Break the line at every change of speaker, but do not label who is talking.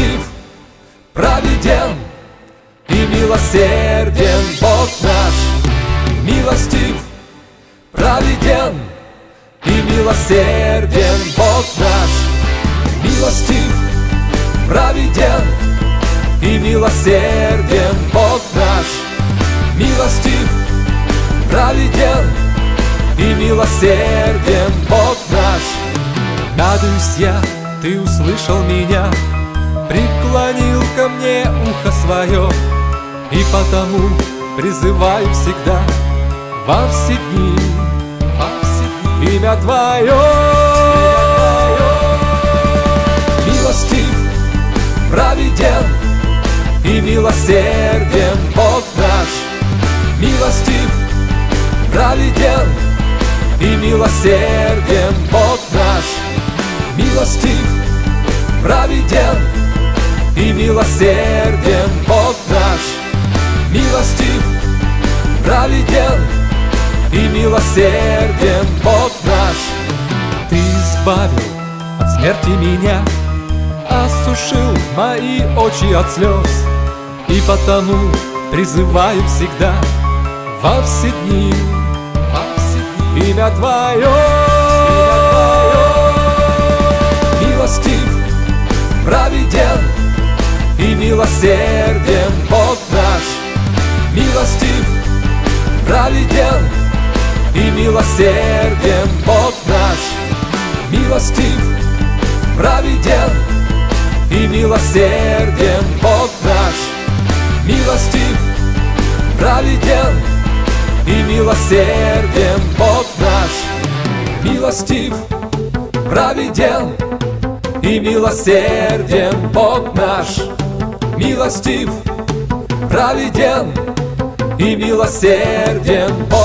Милостив, праведен и милосерден Бог наш. Милостив, праведен и милосерден Бог наш. Милостив, праведен и милосерден Бог наш. Милостив, праведен и милосерден Бог наш. Радуюсь я, ты услышал меня, преклонил ко мне ухо свое, и потому призываю всегда во все дни имя Твое. Милостив, праведен и милосерден Бог наш. Милостив, праведен и милосерден Бог наш. Милостив, праведен и милосерден Бог наш. Милостив, праведен и милосерден Бог наш. Ты избавил от смерти меня, осушил мои очи от слез, и потому призываю всегда во все дни имя Твое. Милостив, праведен и милосерден Бог наш. Милостив, праведен и милосерден Бог наш. Милостив, праведен и милосерден Бог наш. Милостив, праведен и милосерден Бог наш. Милостив, праведен и милосерден Бог наш. Милостив, праведен и милосерден